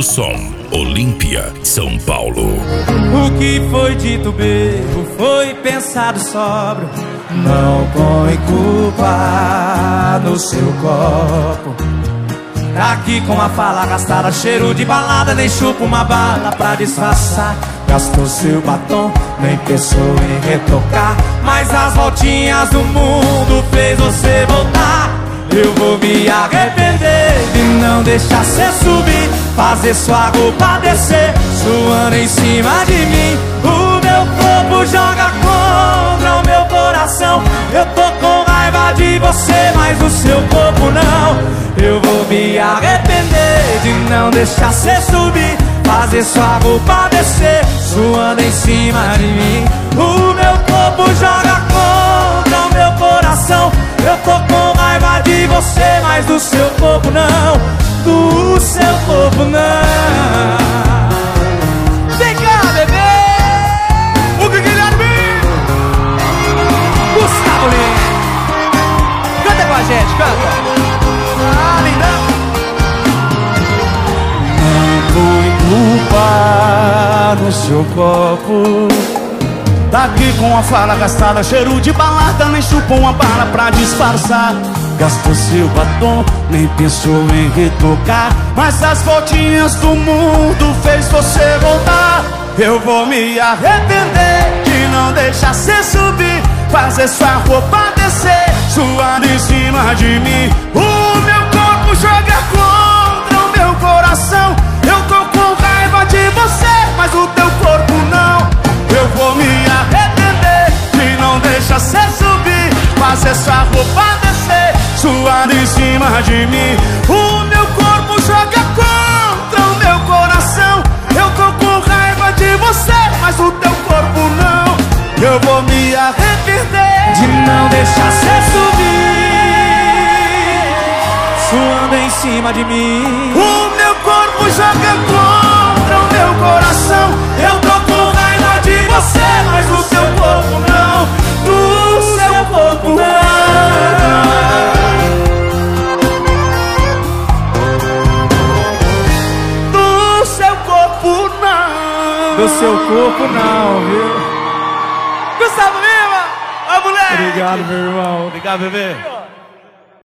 do som, Olímpia, São Paulo. O que foi dito bebo foi pensado sóbrio. Não põe culpa no seu copo. Tá aqui com a fala gastada, cheiro de balada, nem chupa uma bala pra disfarçar. Gastou seu batom, nem pensou em retocar, mas as voltinhas do mundo fez você voltar. Eu vou me arrepender de não deixar cê subir, fazer sua roupa descer, suando em cima de mim. O meu corpo joga contra o meu coração. Eu tô com raiva de você, mas o seu corpo não. Eu vou me arrepender de não deixar cê subir, fazer sua roupa descer, suando em cima de mim. O meu corpo joga contra o meu coração. Eu tô com raiva de você, mas do seu corpo não. Do seu corpo não. Vem cá, bebê! O Guilherme! Gustavo Lima! Canta com a gente, canta! Ah, lindão! Não põe culpa no seu copo. Tá aqui com a fala gastada, cheiro de balada, nem chupou uma bala pra disfarçar. Gastou seu batom, nem pensou em retocar, mas as voltinhas do mundo fez você voltar. Eu vou me arrepender de não deixar cê subir, fazer sua roupa descer, suando em cima de mim. O meu corpo joga contra o meu coração. Eu tô com raiva de você, mas o teu corpo não. Eu vou me arrepender de não deixar cê subir, fazer sua roupa descer, suando em cima de mim. O meu corpo joga contra o meu coração. Eu tô com raiva de você, mas o teu corpo não. Eu vou me arrepender de não deixar cê subir, suando em cima de mim. O meu corpo joga contra o meu coração. Eu tô com raiva de você, mas o seu corpo não. Do seu corpo não. Do seu corpo não. Do seu corpo não, viu? Gustavo Lima! Ó, moleque! Obrigado, meu irmão. Obrigado, bebê.